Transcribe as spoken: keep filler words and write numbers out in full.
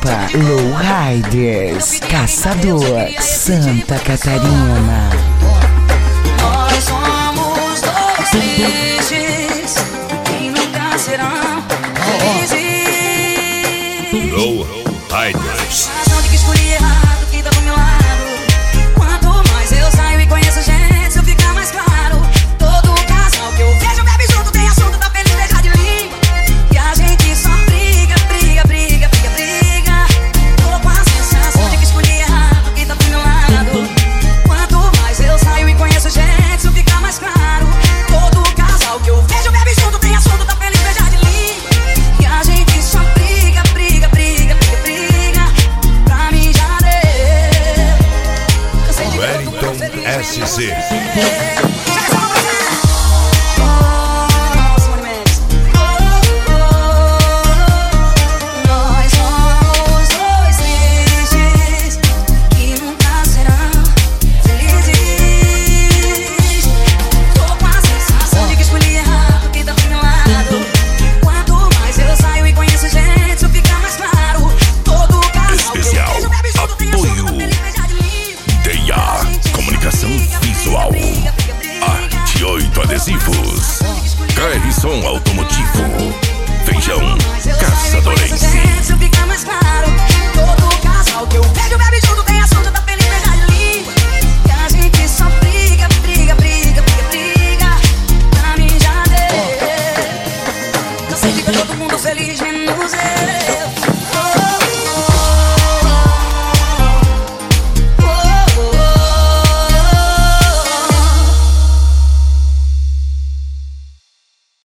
Opa, Low Riders, Caçador, Santa Catarina. Nós somos dois tristes que nunca serão felizes. Low Riders. Razão de que escolhi errado, quem tá do meu lado. Quanto mais eu saio e conheço gente, eu fica mais claro. Todo casal que eu vejo bebe junto, tem assunto, tá feliz, beijar de língua. E a gente só briga, briga, briga, briga, briga. Tô com a sensação de que escolhi errado, quem tá do meu lado. Quanto mais eu saio e conheço gente, eu fica mais claro. Todo casal que eu vejo bebe junto, tem assunto, tá feliz, beijar de língua. E a gente só briga, briga, briga, briga, briga. Pra mim já deu. Cansei de ver todo mundo feliz, Wellington S C. bem.